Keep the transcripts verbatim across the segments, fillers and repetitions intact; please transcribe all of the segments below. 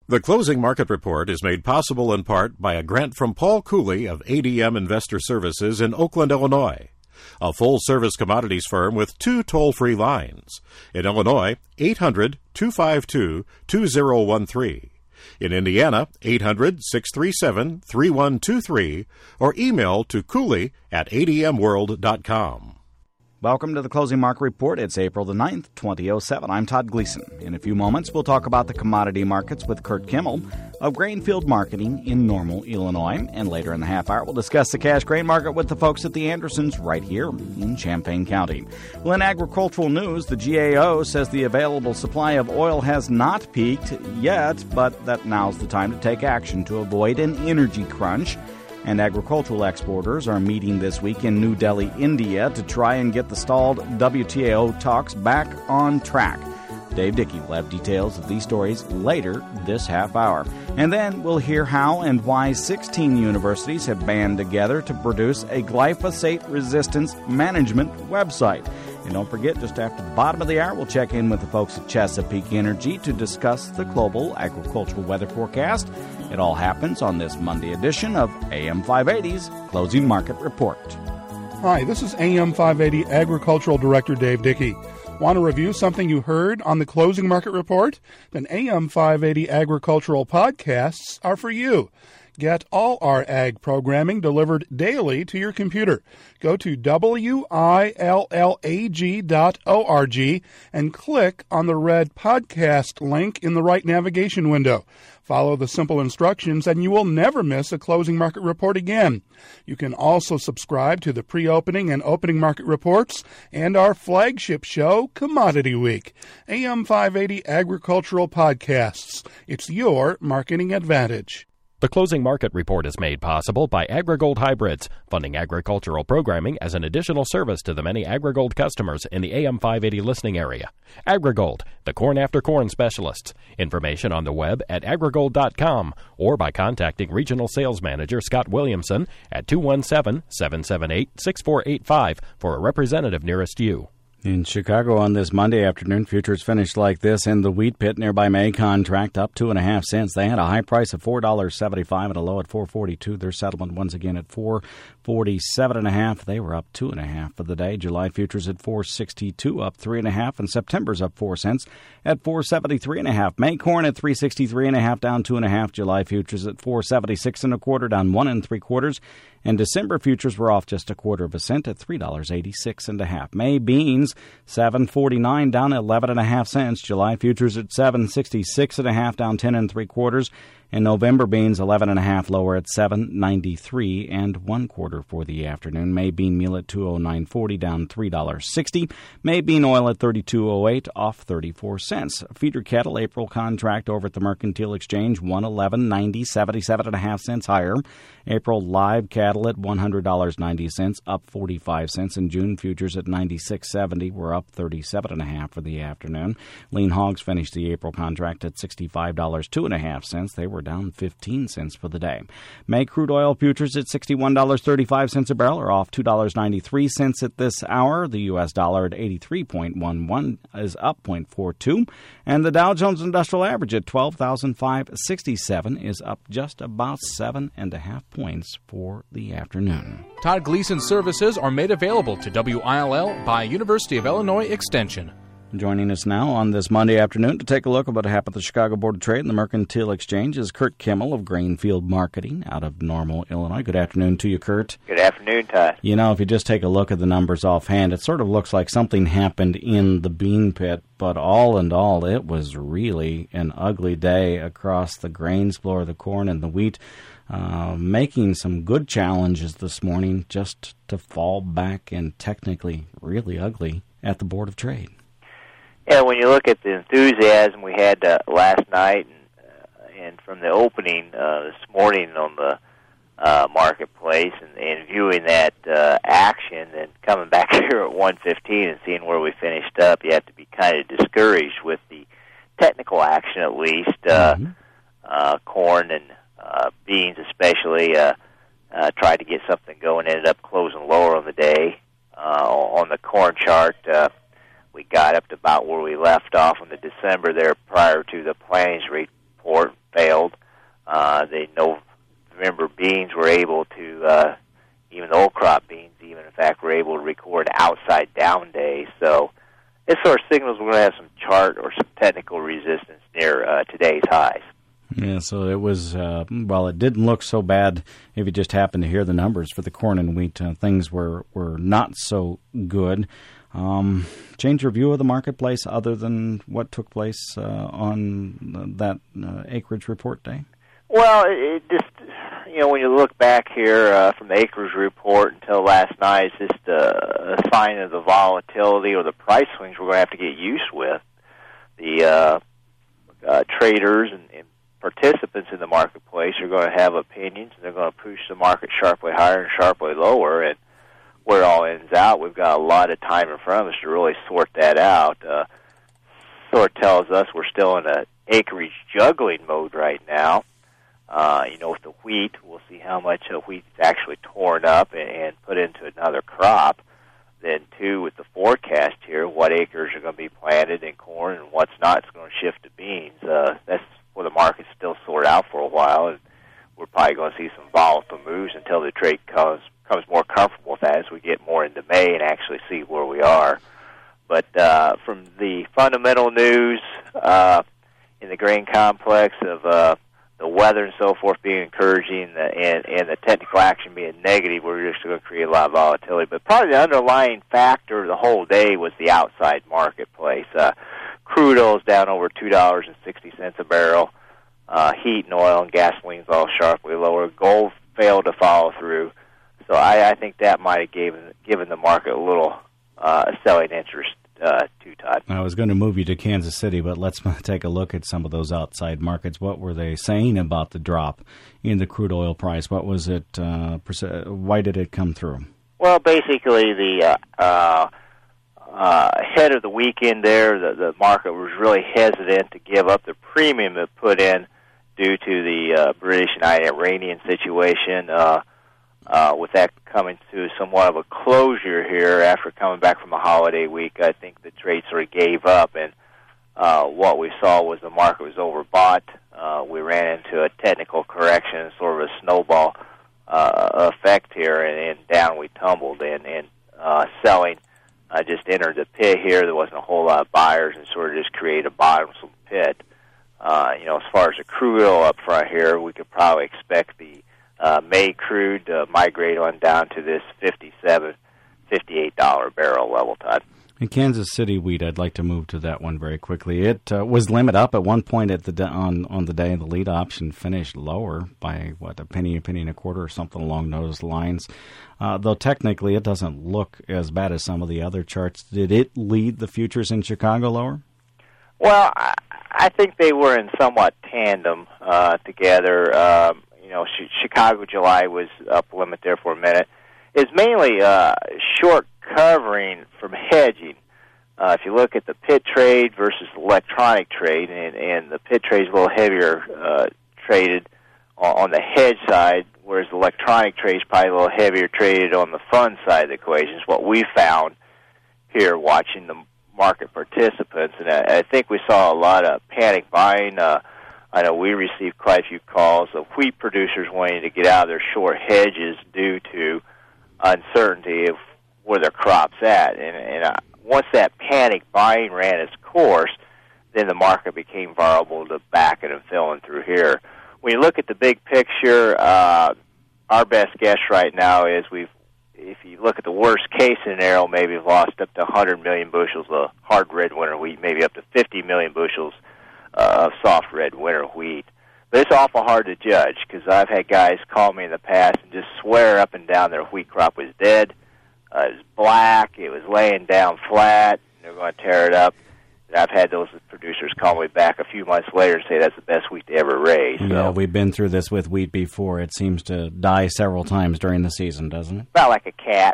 The Closing Market Report is made possible in part by a grant from Paul Cooley of A D M Investor Services in Oakland, Illinois, a full-service commodities firm with two toll-free lines. In Illinois, eight hundred, two five two, two zero one three. In Indiana, eight hundred, six three seven, three one two three, or email to Cooley at A D M world dot com. Welcome to the Closing Market Report. It's April the ninth, twenty oh seven. I'm Todd Gleason. In a few moments, we'll talk about the commodity markets with Kurt Kimmel of Grainfield Marketing in Normal, Illinois. And later in the half hour, we'll discuss the cash grain market with the folks at the Andersons right here in Champaign County. Well, in agricultural news, the G A O says the available supply of oil has not peaked yet, but that now's the time to take action to avoid an energy crunch. And agricultural exporters are meeting this week in New Delhi, India, to try and get the stalled W T O talks back on track. Dave Dickey will have details of these stories later this half hour. And then we'll hear how and why sixteen universities have banded together to produce a glyphosate resistance management website. And don't forget, just after the bottom of the hour, we'll check in with the folks at Chesapeake Energy to discuss the global agricultural weather forecast. It all happens on this Monday edition of A M five eighty's Closing Market Report. Hi, this is A M five eighty Agricultural Director Dave Dickey. Want to review something you heard on the Closing Market Report? Then A M five eighty Agricultural Podcasts are for you. Get all our ag programming delivered daily to your computer. Go to W I L L A G dot org and click on the red podcast link in the right navigation window. Follow the simple instructions and you will never miss a Closing Market Report again. You can also subscribe to the pre-opening and opening market reports and our flagship show, Commodity Week. A M five eighty Agricultural Podcasts. It's your marketing advantage. The Closing Market Report is made possible by AgriGold Hybrids, funding agricultural programming as an additional service to the many AgriGold customers in the A M five eighty listening area. AgriGold, the corn after corn specialists. Information on the web at agrigold dot com or by contacting Regional Sales Manager Scott Williamson at two one seven, seven seven eight, six four eight five for a representative nearest you. In Chicago on this Monday afternoon, futures finished like this in the wheat pit nearby May contract, up two and a half cents. They had a high price of four dollars and seventy-five cents and a low at four forty-two. Their settlement once again at four forty-seven and a half. They were up two and a half for the day. July futures at four sixty-two, up three and a half, and September's up four cents at four seventy-three and a half. May corn at three sixty-three and a half, down two and a half. July futures at four seventy-six and a quarter, down one and three quarters. And December futures were off just a quarter of a cent at three dollars and eighty-six and a half. May beans seven forty-nine, down eleven and a half cents. July futures at seven sixty-six and a half, down ten and three quarters. And November beans eleven and a half lower at seven ninety-three and one quarter for the afternoon. May bean meal at two oh nine forty, down three dollars and sixty. May bean oil at thirty-two oh eight, off thirty-four cents. Feeder cattle April contract over at the Mercantile Exchange one eleven ninety, seventy-seven and a half cents higher. April live cattle at one hundred dollars and ninety cents, up forty-five cents. And June futures at ninety-six seventy, were up thirty-seven and a half for the afternoon. Lean hogs finished the April contract at sixty-five dollars and two and a half cents. They were down fifteen cents for the day. May crude oil futures at sixty-one dollars and thirty-five cents a barrel are off two dollars and ninety-three cents at this hour. The U S dollar at eighty-three point one one is up zero point four two. And the Dow Jones Industrial Average at twelve thousand five hundred sixty-seven is up just about seven and a half points for the afternoon. Todd Gleason services are made available to W I L L by University of Illinois Extension. Joining us now on this Monday afternoon to take a look at what happened at the Chicago Board of Trade and the Mercantile Exchange is Kurt Kimmel of Grainfield Marketing out of Normal, Illinois. Good afternoon to you, Kurt. Good afternoon, Todd. You know, if you just take a look at the numbers offhand, it sort of looks like something happened in the bean pit, but all in all, it was really an ugly day across the grains floor, the corn and the wheat, uh, making some good challenges this morning just to fall back and technically really ugly at the Board of Trade. Yeah, when you look at the enthusiasm we had uh, last night and, uh, and from the opening uh, this morning on the uh, marketplace and, and viewing that uh, action and coming back here at one fifteen and seeing where we finished up, you have to be kind of discouraged with the technical action at least. Uh, mm-hmm. uh, corn and uh, beans especially uh, uh, tried to get something going, ended up closing lower on the day. Uh, on the corn chart, uh, we got up to about where we left off in the December there prior to the plannings report, Uh, the November beans were able to, uh, even the old crop beans, even in fact, were able to record outside down days. So this sort of signals we're going to have some chart or some technical resistance near uh, today's highs. Yeah, so it was, uh, well, it didn't look so bad if you just happened to hear the numbers for the corn and wheat. Uh, things were, were not so good. Um, change your view of the marketplace other than what took place uh, on that uh, acreage report day? Well, it just, you know, when you look back here uh, from the acreage report until last night, it's just uh, a sign of the volatility or the price swings we're going to have to get used with. The uh, uh, traders and, and participants in the marketplace are going to have opinions, and they're going to push the market sharply higher and sharply lower, and where it all ends out, we've got a lot of time in front of us to really sort that out. Uh, sort of tells us we're still in an acreage juggling mode right now. Uh, you know, with the wheat, we'll see how much of wheat is actually torn up and, and put into another crop. Then, too, with the forecast here, what acres are going to be planted in corn and what's not, it's going to shift to beans. Uh, that's where the market's still sorted out for a while, and we're probably going to see some volatile moves until the trade comes becomes more comfortable with that as we get more into May and actually see where we are. But uh, from the fundamental news uh, in the grain complex of uh, the weather and so forth being encouraging the, and, and the technical action being negative, we're just going to create a lot of volatility. But probably the underlying factor the whole day was the outside marketplace. Uh, crude oil is down over two dollars and sixty cents a barrel. Uh, heat and oil and gasoline's all sharply lower. Gold failed to follow through. So I, I think that might have given, given the market a little uh, selling interest, uh, too, Todd. I was going to move you to Kansas City, but let's take a look at some of those outside markets. What were they saying about the drop in the crude oil price? What was it? Uh, why did it come through? Well, basically, the uh, uh, uh, ahead of the weekend there, the, the market was really hesitant to give up the premium it put in due to the uh, British and Iranian situation. Uh, Uh, with that coming to somewhat of a closure here after coming back from a holiday week, I think the trade sort of gave up, and uh, what we saw was the market was overbought. Uh, we ran into a technical correction, sort of a snowball uh, effect here, and, and down we tumbled. And, and uh, selling uh, just entered the pit here. There wasn't a whole lot of buyers, and sort of just created a bottomless pit. Uh, you know, as far as the crude oil up front here, we could probably expect the Uh, May crude uh, migrate on down to this fifty-seven, fifty-eight dollar barrel level, Todd. In Kansas City wheat, I'd like to move to that one very quickly. It uh, was limit up at one point at the de- on on the day. The lead option finished lower by what a penny, a penny and a quarter, or something along those lines. Uh, though technically, it doesn't look as bad as some of the other charts. Did it lead the futures in Chicago lower? Well, I, I think they were in somewhat tandem uh, together. Um, You know, Chicago July was up limit there for a minute. It's mainly uh, short covering from hedging. Uh, if you look at the pit trade versus electronic trade, and, and the pit trade is a little heavier uh, traded on, on the hedge side, whereas the electronic trade is probably a little heavier traded on the fund side of the equation. It's what we found here watching the market participants, and I, I think we saw a lot of panic buying. Uh, I know we received quite a few calls of wheat producers wanting to get out of their short hedges due to uncertainty of where their crop's at. And, and uh, once that panic buying ran its course, then the market became vulnerable to backing and filling through here. When you look at the big picture, uh, our best guess right now is we've, if you look at the worst case scenario, maybe we've lost up to one hundred million bushels of hard red winter wheat, maybe up to fifty million bushels Uh, of soft red winter wheat. But it's awful hard to judge because I've had guys call me in the past and just swear up and down their wheat crop was dead. Uh, it was black. It was laying down flat. And they're going to tear it up. And I've had those producers call me back a few months later and say that's the best wheat they ever raised. So. Yeah, we've been through this with wheat before. It seems to die several times during the season, doesn't it? About like a cat.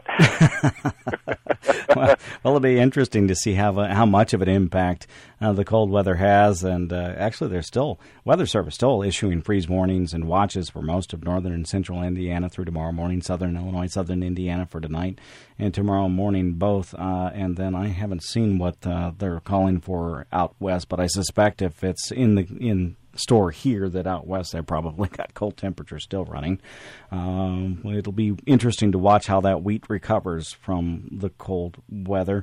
well, well, it'll be interesting to see how how much of an impact uh, the cold weather has. And uh, actually, there's still Weather Service still issuing freeze warnings and watches for most of northern and central Indiana through tomorrow morning, southern Illinois, southern Indiana for tonight and tomorrow morning both. Uh, and then I haven't seen what uh, they're calling for out west, but I suspect if it's in the in store here that out west they probably got cold temperatures still running. Um, it'll be interesting to watch how that wheat recovers from the cold weather.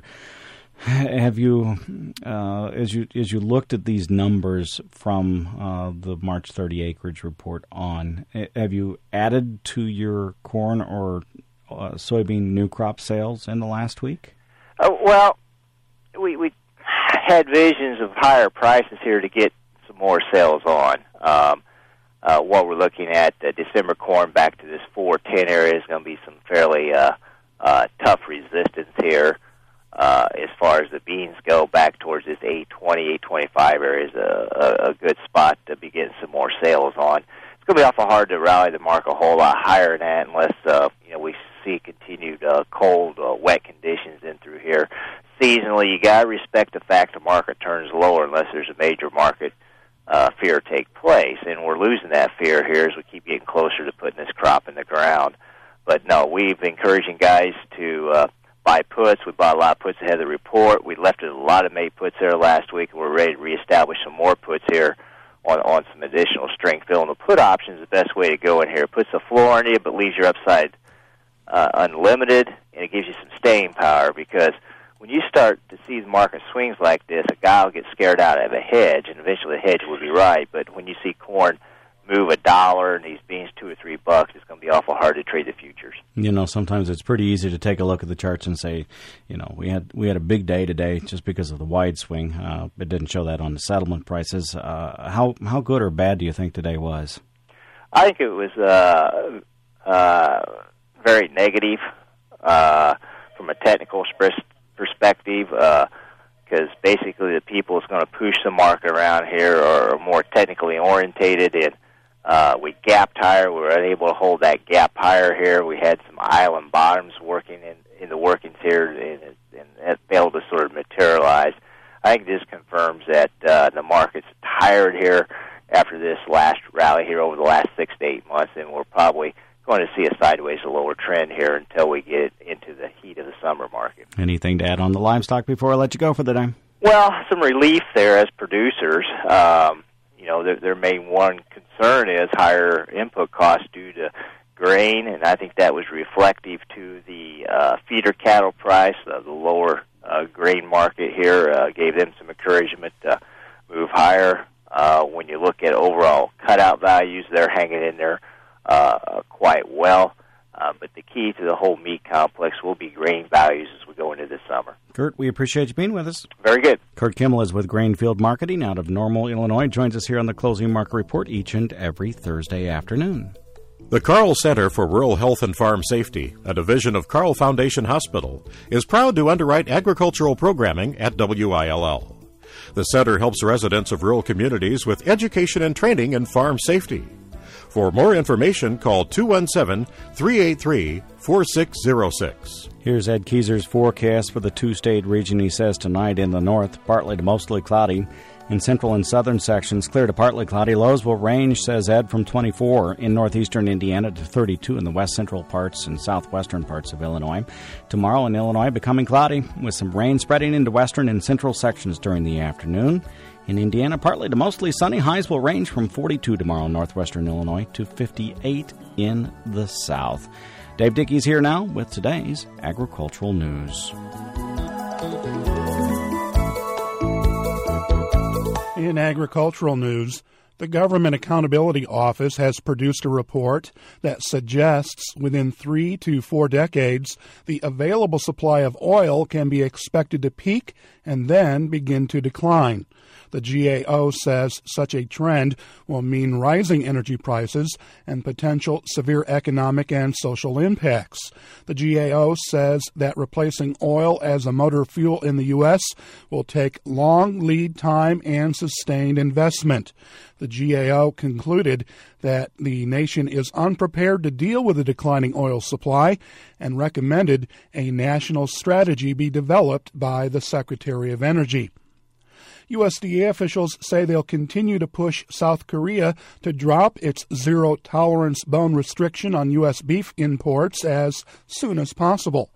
Have you, uh, as you as you looked at these numbers from uh, the March thirty acreage report on, have you added to your corn or uh, soybean new crop sales in the last week? Uh, well, we we had visions of higher prices here to get some more sales on. Um, uh, what we're looking at, uh, December corn back to this four ten area is going to be some fairly uh, uh, tough resistance here. Uh, as far as the beans go, back towards this eight twenty, eight twenty-five area is a, a, a good spot to begin some more sales on. It's going to be awful hard to rally the market a whole lot higher than that unless uh, you know we see continued uh, cold, uh, wet conditions in through here. Seasonally, you got to respect the fact the market turns lower unless there's a major market uh, fear take place, and we're losing that fear here as we keep getting closer to putting this crop in the ground. But no, we've been encouraging guys to uh, buy puts. We bought a lot of puts ahead of the report. We left a lot of May puts there last week, and we're ready to reestablish some more puts here on, on some additional strength fill. And the put option is the best way to go in here. It puts a floor on you, but leaves your upside uh, unlimited, and it gives you some staying power because when you start to see the market swings like this, a guy will get scared out of a hedge, and eventually the hedge will be right. But when you see corn move a dollar and these beans two or three bucks, it's going to be awful hard to trade the futures. You know, sometimes it's pretty easy to take a look at the charts and say, you know, we had we had a big day today just because of the wide swing. Uh, it didn't show that on the settlement prices. Uh, how how good or bad do you think today was? I think it was uh, uh, very negative uh, from a technical sp- perspective. Uh, because basically the people that's going to push the market around here are more technically orientated, and uh, we gapped higher. We were unable to hold that gap higher here. We had some island bottoms working in, in the workings here, and, and that failed to sort of materialize. I think this confirms that uh, the market's tired here after this last rally here over the last six to eight months, and we're probably going to see a sideways to lower trend here until we get into the heat of the summer market. Anything to add on the livestock before I let you go for the day? Well, some relief there as producers. Um, you know, their, their main one concern is higher input costs due to grain, and I think that was reflective to the uh, feeder cattle price. Uh, the lower uh, grain market here uh, gave them some encouragement to move higher. Uh, when you look at overall cutout values, they're hanging in there Uh, quite well, uh, but the key to the whole meat complex will be grain values as we go into this summer. Kurt, we appreciate you being with us. Very good. Kurt Kimmel is with Grainfield Marketing out of Normal, Illinois. Joins us here on the Closing Market Report each and every Thursday afternoon. The Carl Center for Rural Health and Farm Safety, a division of Carl Foundation Hospital, is proud to underwrite agricultural programming at W I L L. The center helps residents of rural communities with education and training in farm safety. For more information, call two one seven, three eight three, four six zero six. Here's Ed Keyser's forecast for the two-state region. He says tonight in the north, partly to mostly cloudy. In central and southern sections, clear to partly cloudy. Lows will range, says Ed, from twenty-four in northeastern Indiana to thirty-two in the west central parts and southwestern parts of Illinois. Tomorrow in Illinois, becoming cloudy, with some rain spreading into western and central sections during the afternoon. In Indiana, partly to mostly sunny. Highs will range from forty-two tomorrow in northwestern Illinois to fifty-eight in the south. Dave Dickey's here now with today's agricultural news. In agricultural news, the Government Accountability Office has produced a report that suggests within three to four decades, the available supply of oil can be expected to peak and then begin to decline. The G A O says such a trend will mean rising energy prices and potential severe economic and social impacts. The G A O says that replacing oil as a motor fuel in the U S will take long lead time and sustained investment. The G A O concluded that the nation is unprepared to deal with a declining oil supply and recommended a national strategy be developed by the Secretary of Energy. U S D A officials say they'll continue to push South Korea to drop its zero-tolerance bone restriction on U S beef imports as soon as possible.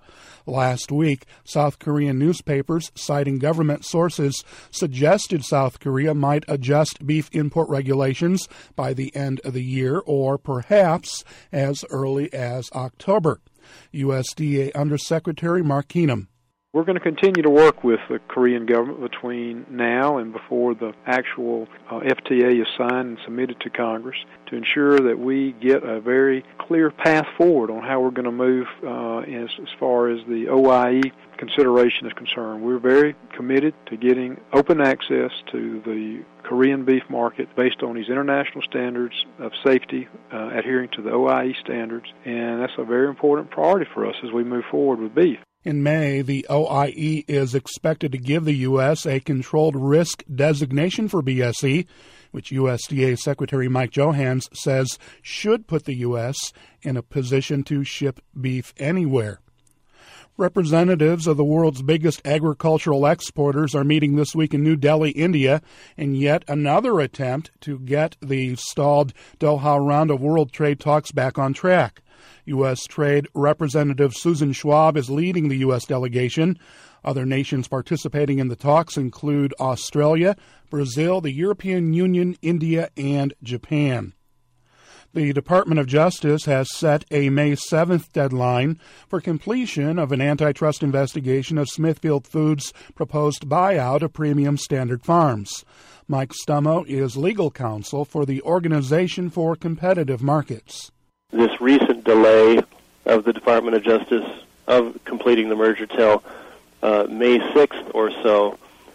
Last week, South Korean newspapers, citing government sources, suggested South Korea might adjust beef import regulations by the end of the year or perhaps as early as October. U S D A Undersecretary Mark Keenum. We're going to continue to work with the Korean government between now and before the actual uh, F T A is signed and submitted to Congress to ensure that we get a very clear path forward on how we're going to move uh, as, as far as the O I E consideration is concerned. We're very committed to getting open access to the Korean beef market based on these international standards of safety, uh, adhering to the O I E standards, and that's a very important priority for us as we move forward with beef. In May, the O I E is expected to give the U S a controlled risk designation for B S E, which U S D A Secretary Mike Johanns says should put the U S in a position to ship beef anywhere. Representatives of the world's biggest agricultural exporters are meeting this week in New Delhi, India, in yet another attempt to get the stalled Doha round of world trade talks back on track. U S. Trade Representative Susan Schwab is leading the U S delegation. Other nations participating in the talks include Australia, Brazil, the European Union, India, and Japan. The Department of Justice has set a May seventh deadline for completion of an antitrust investigation of Smithfield Foods' proposed buyout of Premium Standard Farms. Mike Stummo is legal counsel for the Organization for Competitive Markets. This recent delay of the Department of Justice of completing the merger till uh, May sixth or so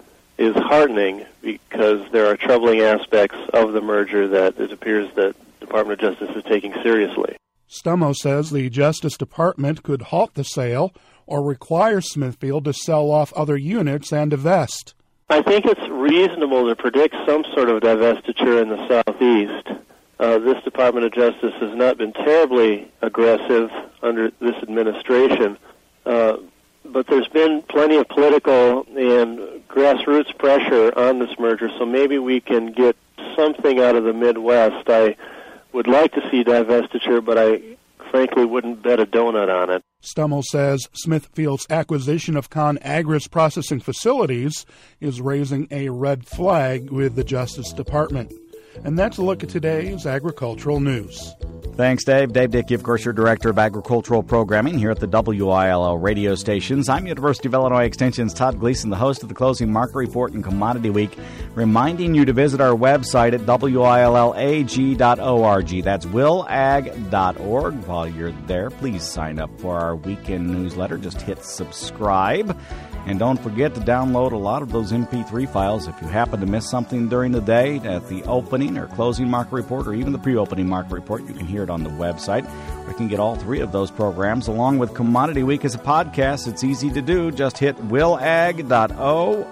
is heartening because there are troubling aspects of the merger that it appears that the Department of Justice is taking seriously. Stummo says the Justice Department could halt the sale or require Smithfield to sell off other units and divest. I think it's reasonable to predict some sort of divestiture in the Southeast. Uh, this Department of Justice has not been terribly aggressive under this administration, uh, but there's been plenty of political and grassroots pressure on this merger, so maybe we can get something out of the Midwest. I would like to see divestiture, but I frankly wouldn't bet a donut on it. Stummel says Smithfield's acquisition of ConAgra's processing facilities is raising a red flag with the Justice Department. And that's a look at today's agricultural news. Thanks, Dave. Dave Dickey, of course, your Director of Agricultural Programming here at the W I L L radio stations. I'm University of Illinois Extension's Todd Gleason, the host of the Closing Market Report and Commodity Week, reminding you to visit our website at W I L L A G dot org. That's will ag dot org. While you're there, please sign up for our weekend newsletter. Just hit subscribe. And don't forget to download a lot of those M P three files if you happen to miss something during the day at the opening or closing market report or even the pre-opening market report. You can hear it on the website. Or you can get all three of those programs along with Commodity Week as a podcast. It's easy to do. Just hit will ag dot org.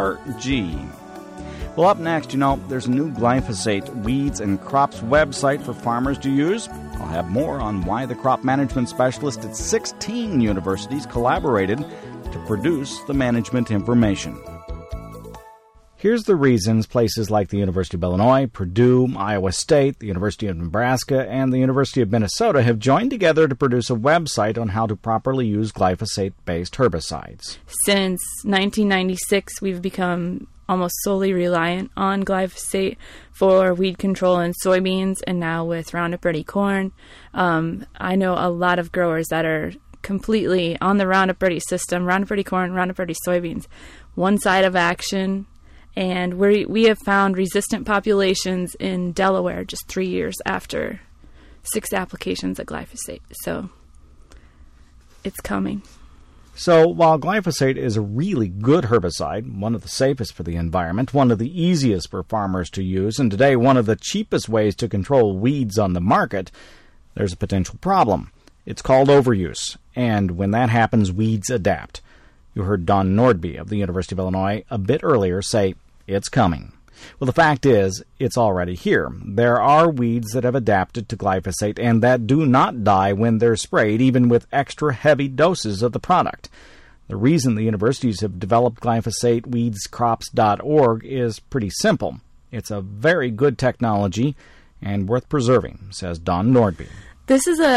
Well, up next, you know, there's a new glyphosate weeds and crops website for farmers to use. I'll have more on why the crop management specialists at sixteen universities collaborated to produce the management information. Here's the reasons places like the University of Illinois, Purdue, Iowa State, the University of Nebraska, and the University of Minnesota have joined together to produce a website on how to properly use glyphosate-based herbicides. Since nineteen ninety-six, we've become almost solely reliant on glyphosate for weed control in soybeans, and now with Roundup Ready corn. Um, I know a lot of growers that are completely on the Roundup Ready system, Roundup Ready corn, Roundup Ready soybeans, one side of action, and we we have found resistant populations in Delaware just three years after six applications of glyphosate. So it's coming. So while glyphosate is a really good herbicide, one of the safest for the environment, one of the easiest for farmers to use, and today one of the cheapest ways to control weeds on the market, there's a potential problem. It's called overuse, and when that happens, weeds adapt. You heard Don Nordby of the University of Illinois a bit earlier say, it's coming. Well, the fact is, it's already here. There are weeds that have adapted to glyphosate and that do not die when they're sprayed, even with extra heavy doses of the product. The reason the universities have developed glyphosate weeds crops dot org is pretty simple. It's a very good technology and worth preserving, says Don Nordby. This is a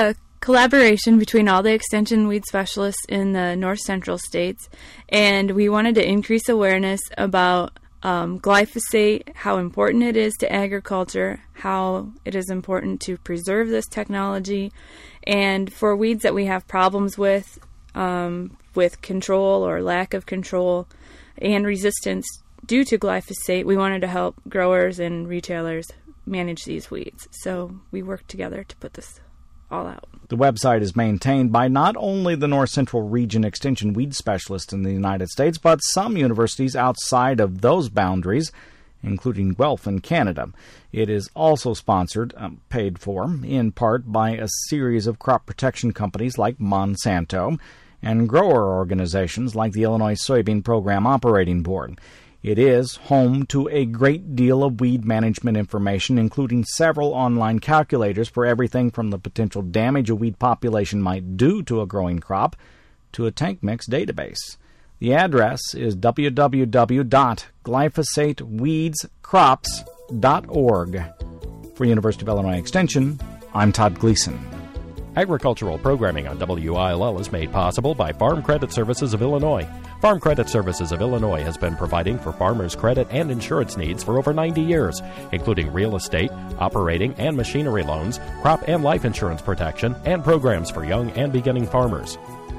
collaboration between all the extension weed specialists in the north central states, and we wanted to increase awareness about um, glyphosate, how important it is to agriculture, how it is important to preserve this technology, and for weeds that we have problems with, um, with control or lack of control and resistance due to glyphosate, we wanted to help growers and retailers manage these weeds. So we worked together to put this all out. The website is maintained by not only the North Central Region Extension Weed Specialists in the United States, but some universities outside of those boundaries, including Guelph in Canada. It is also sponsored, um, paid for, in part by a series of crop protection companies like Monsanto and grower organizations like the Illinois Soybean Program Operating Board. It is home to a great deal of weed management information, including several online calculators for everything from the potential damage a weed population might do to a growing crop to a tank mix database. The address is w w w dot glyphosate weeds crops dot org. For University of Illinois Extension, I'm Todd Gleason. Agricultural programming on W I L L is made possible by Farm Credit Services of Illinois. Farm Credit Services of Illinois has been providing for farmers' credit and insurance needs for over ninety years, including real estate, operating and machinery loans, crop and life insurance protection, and programs for young and beginning farmers.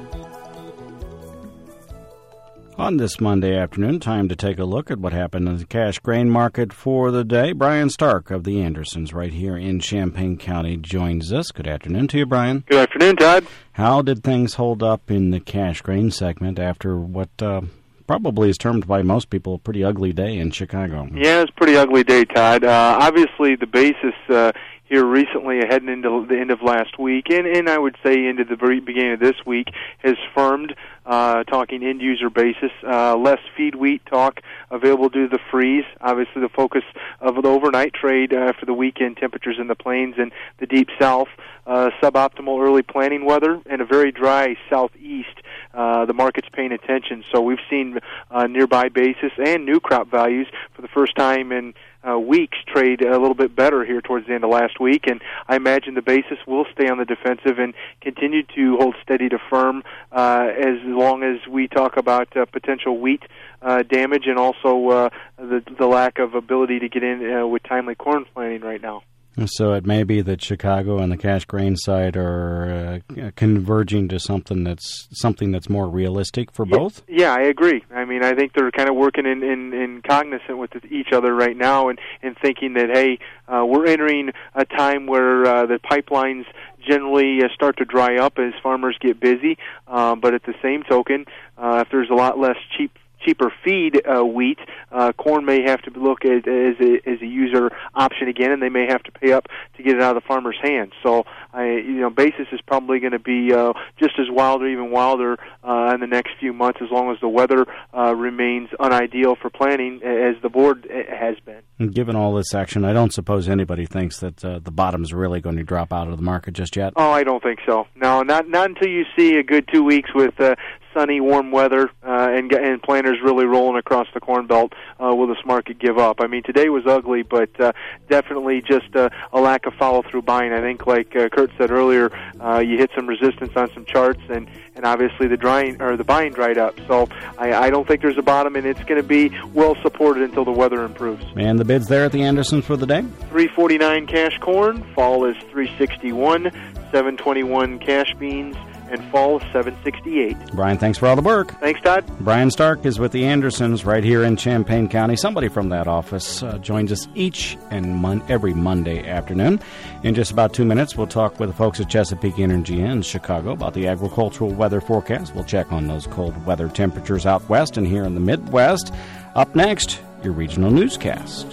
On this Monday afternoon, time to take a look at what happened in the cash grain market for the day. Brian Stark of the Andersons right here in Champaign County joins us. Good afternoon to you, Brian. Good afternoon, Todd. How did things hold up in the cash grain segment after what uh, probably is termed by most people a pretty ugly day in Chicago? Yeah, it's a pretty ugly day, Todd. Uh, obviously, the basis uh, here recently, heading into the end of last week, and, and I would say into the very beginning of this week, has firmed. Uh, talking end-user basis, uh, less feed wheat talk available due to the freeze. Obviously, the focus of the overnight trade uh, after the weekend temperatures in the plains and the deep south, uh, suboptimal early planting weather, and a very dry southeast. Uh, the market's paying attention, so we've seen uh, nearby basis and new crop values for the first time in Uh, weeks trade a little bit better here towards the end of last week, and I imagine the basis will stay on the defensive and continue to hold steady to firm uh, as long as we talk about uh, potential wheat uh, damage and also uh, the, the lack of ability to get in uh, with timely corn planting right now. So it may be that Chicago and the cash grain side are uh, converging to something that's something that's more realistic for both? Yeah, yeah, I agree. I mean, I think they're kind of working in, in, in cognizant with each other right now and, and thinking that, hey, uh, we're entering a time where uh, the pipelines generally uh, start to dry up as farmers get busy, uh, but at the same token, uh, if there's a lot less cheap cheaper feed uh, wheat, uh, corn may have to look at as a, as a user option again, and they may have to pay up to get it out of the farmer's hands. So, I, you know, basis is probably going to be uh, just as wild or even wilder uh, in the next few months, as long as the weather uh, remains unideal for planting, as the board has been. And given all this action, I don't suppose anybody thinks that uh, the bottom's really going to drop out of the market just yet. Oh, I don't think so. No, not not until you see a good two weeks with uh, sunny, warm weather uh, and and planters really rolling across the Corn Belt. Uh, will this market give up? I mean, today was ugly, but uh, definitely just uh, a lack of follow-through buying. I think, like uh, Kurt said earlier, uh, you hit some resistance on some charts, and, and obviously the drying or the buying dried up. So I, I don't think there's a bottom, and it's going to be well supported until the weather improves. And the bids there at the Andersons for the day? three forty-nine cash corn, fall is three sixty-one, seven twenty-one cash beans, and fall seven sixty-eight. Brian, thanks for all the work. Thanks, Todd. Brian Stark is with the Andersons right here in Champaign County. Somebody from that office uh, joins us each and mon- every Monday afternoon. In just about two minutes, we'll talk with the folks at Chesapeake Energy in Chicago about the agricultural weather forecast. We'll check on those cold weather temperatures out west and here in the Midwest. Up next, your regional newscast.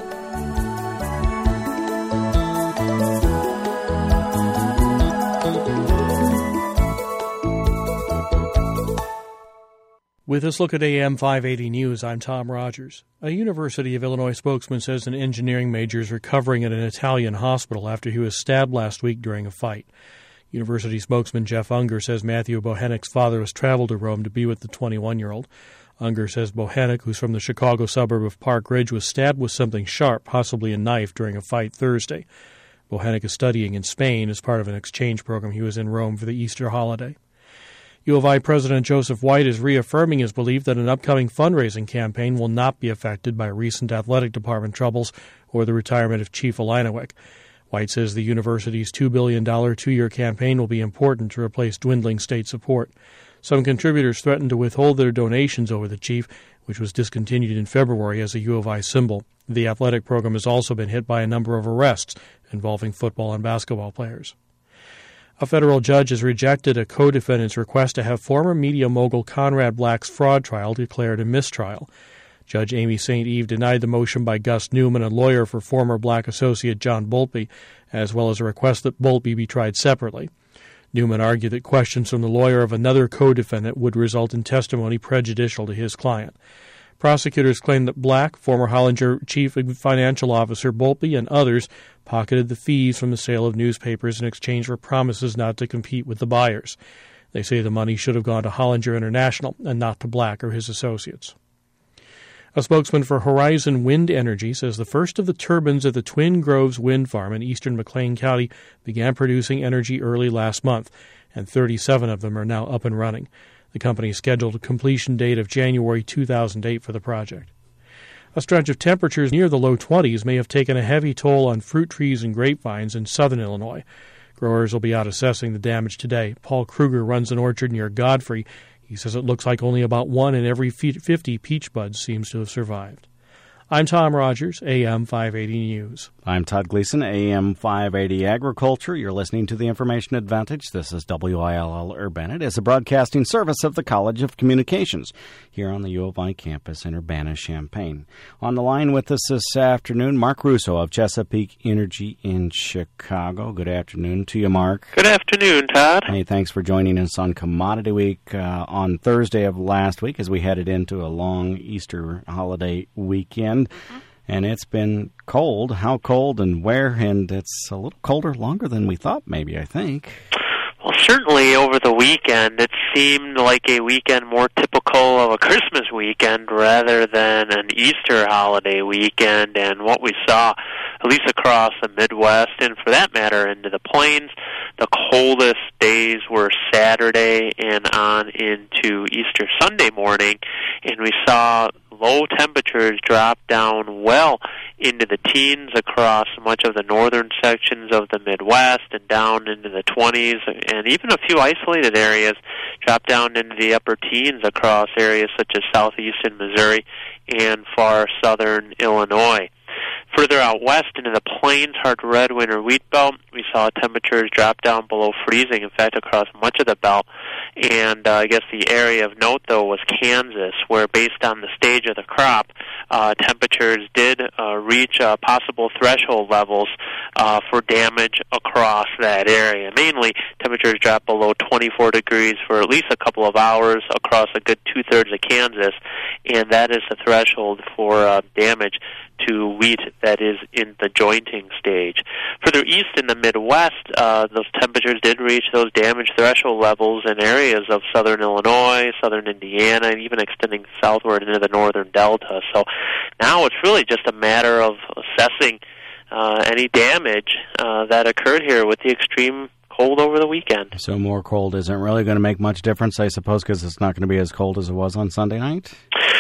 With this look at A M five eighty News, I'm Tom Rogers. A University of Illinois spokesman says an engineering major is recovering at an Italian hospital after he was stabbed last week during a fight. University spokesman Jeff Unger says Matthew Bohennick's father has traveled to Rome to be with the twenty-one-year-old. Unger says Bohennick, who's from the Chicago suburb of Park Ridge, was stabbed with something sharp, possibly a knife, during a fight Thursday. Bohanec is studying in Spain as part of an exchange program. He was in Rome for the Easter holiday. U of I President Joseph White is reaffirming his belief that an upcoming fundraising campaign will not be affected by recent athletic department troubles or the retirement of Chief Alinowick. White says the university's two billion dollars two-year campaign will be important to replace dwindling state support. Some contributors threatened to withhold their donations over the chief, which was discontinued in February as a U of I symbol. The athletic program has also been hit by a number of arrests involving football and basketball players. A federal judge has rejected a co-defendant's request to have former media mogul Conrad Black's fraud trial declared a mistrial. Judge Amy Saint Eve denied the motion by Gus Newman, a lawyer for former Black associate John Boltby, as well as a request that Boltby be tried separately. Newman argued that questions from the lawyer of another co-defendant would result in testimony prejudicial to his client. Prosecutors claim that Black, former Hollinger Chief Financial Officer Boltby, and others pocketed the fees from the sale of newspapers in exchange for promises not to compete with the buyers. They say the money should have gone to Hollinger International and not to Black or his associates. A spokesman for Horizon Wind Energy says the first of the turbines at the Twin Groves Wind Farm in eastern McLean County began producing energy early last month, and thirty-seven of them are now up and running. The company scheduled a completion date of January two thousand eight for the project. A stretch of temperatures near the low twenties may have taken a heavy toll on fruit trees and grapevines in southern Illinois. Growers will be out assessing the damage today. Paul Kruger runs an orchard near Godfrey. He says it looks like only about one in every fifty peach buds seems to have survived. I'm Tom Rogers, A M five eighty News. I'm Todd Gleason, A M five eighty Agriculture. You're listening to the Information Advantage. This is W I L L Urbana. It is a broadcasting service of the College of Communications here on the U of I campus in Urbana-Champaign. On the line with us this afternoon, Mark Russo of Chesapeake Energy in Chicago. Good afternoon to you, Mark. Good afternoon, Todd. Hey, thanks for joining us on Commodity Week uh, on Thursday of last week as we headed into a long Easter holiday weekend. Mm-hmm. And it's been cold. How cold and where? And it's a little colder longer than we thought, maybe, I think. Well, certainly over the weekend, it seemed like a weekend more typical of a Christmas weekend rather than an Easter holiday weekend. And what we saw, at least across the Midwest, and for that matter into the Plains, the coldest days were Saturday and on into Easter Sunday morning. And we saw low temperatures drop down well into the teens across much of the northern sections of the Midwest and down into the twenties, and even a few isolated areas drop down into the upper teens across areas such as southeastern Missouri and far southern Illinois. Further out west into the Plains, hard red winter wheat belt, we saw temperatures drop down below freezing, in fact, across much of the belt. And uh, I guess the area of note, though, was Kansas, where based on the stage of the crop, uh, temperatures did uh, reach uh, possible threshold levels uh, for damage across that area. Mainly, temperatures dropped below twenty-four degrees for at least a couple of hours across a good two-thirds of Kansas, and that is the threshold for uh, damage to wheat that is in the jointing stage. Further east in the Midwest, uh, those temperatures did reach those damage threshold levels in areas of southern Illinois, southern Indiana, and even extending southward into the northern Delta. So now it's really just a matter of assessing uh, any damage uh, that occurred here with the extreme cold over the weekend. So more cold isn't really going to make much difference, I suppose, because it's not going to be as cold as it was on Sunday night?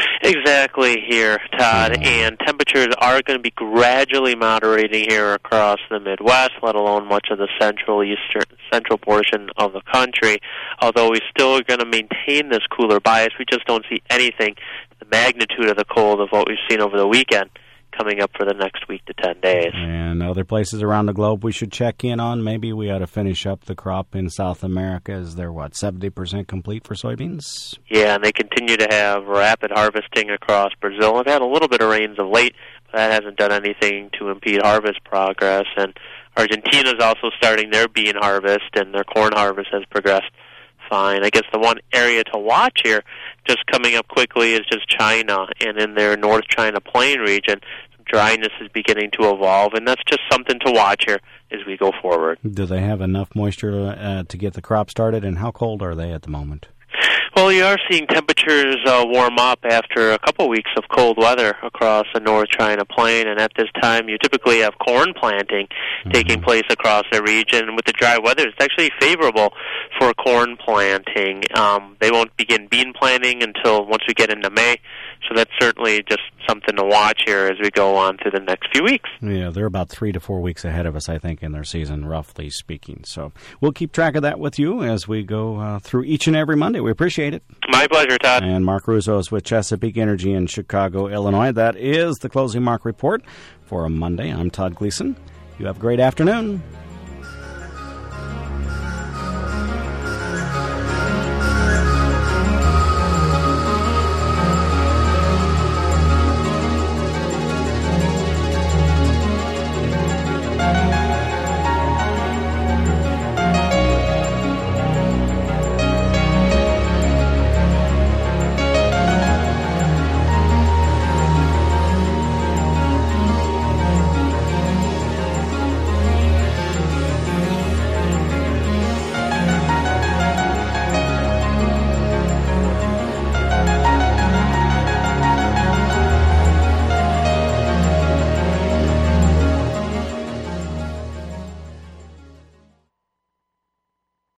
Exactly here, Todd, yeah. And temperatures are going to be gradually moderating here across the Midwest, let alone much of the central eastern central portion of the country. Although we still are going to maintain this cooler bias, we just don't see anything the magnitude of the cold of what we've seen over the weekend coming up for the next week to ten days. And other places around the globe we should check in on. Maybe we ought to finish up the crop in South America. Is there, what, seventy percent complete for soybeans? Yeah, and they continue to have rapid harvesting across Brazil. They've had a little bit of rains of late, but that hasn't done anything to impede harvest progress. And Argentina's also starting their bean harvest, and their corn harvest has progressed fine. I guess the one area to watch here, just coming up quickly, is just China, and in their North China Plain region, dryness is beginning to evolve, and that's just something to watch here as we go forward. Do they have enough moisture uh, to get the crop started, and how cold are they at the moment? Well, you are seeing temperatures uh, warm up after a couple weeks of cold weather across the North China Plain, and at this time you typically have corn planting mm-hmm. taking place across the region. And with the dry weather, it's actually favorable for corn planting. Um, they won't begin bean planting until once we get into May, so that's certainly just something to watch here as we go on through the next few weeks. Yeah, they're about three to four weeks ahead of us, I think, in their season, roughly speaking. So we'll keep track of that with you as we go uh, through each and every Monday. We appreciate it. My pleasure, Todd. And Mark Russo is with Chesapeake Energy in Chicago, Illinois. That is the Closing Mark Report for a Monday. I'm Todd Gleason. You have a great afternoon.